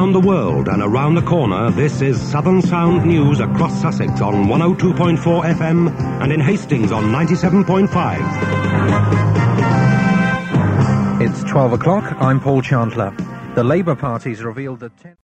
around the world and around the corner, this is Southern Sound News across Sussex on 102.4 FM and in Hastings on 97.5. It's 12 o'clock. I'm Paul Chandler. The Labour Party's revealed that